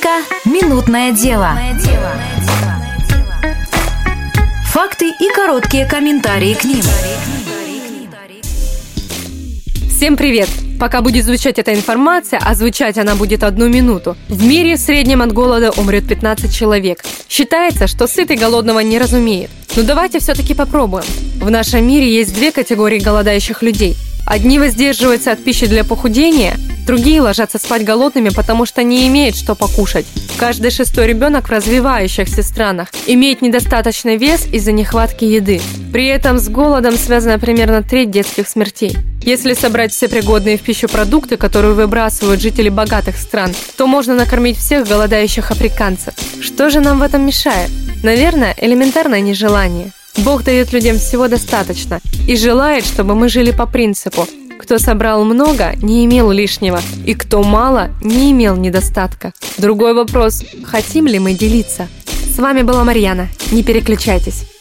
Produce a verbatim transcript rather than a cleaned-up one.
Рубрика «Минутное дело». Факты и короткие комментарии к ним. Всем привет! Пока будет звучать эта информация, а звучать она будет одну минуту, в мире в среднем от голода умрет пятнадцать человек. Считается, что сытый голодного не разумеет. Но давайте все-таки попробуем. В нашем мире есть две категории голодающих людей. Одни воздерживаются от пищи для похудения, другие ложатся спать голодными, потому что не имеют что покушать. Каждый шестой ребенок в развивающихся странах имеет недостаточный вес из-за нехватки еды. При этом с голодом связана примерно треть детских смертей. Если собрать все пригодные в пищу продукты, которые выбрасывают жители богатых стран, то можно накормить всех голодающих африканцев. Что же нам в этом мешает? Наверное, элементарное нежелание. Бог дает людям всего достаточно и желает, чтобы мы жили по принципу: кто собрал много, не имел лишнего, и кто мало, не имел недостатка. Другой вопрос: хотим ли мы делиться? С вами была Марьяна. Не переключайтесь.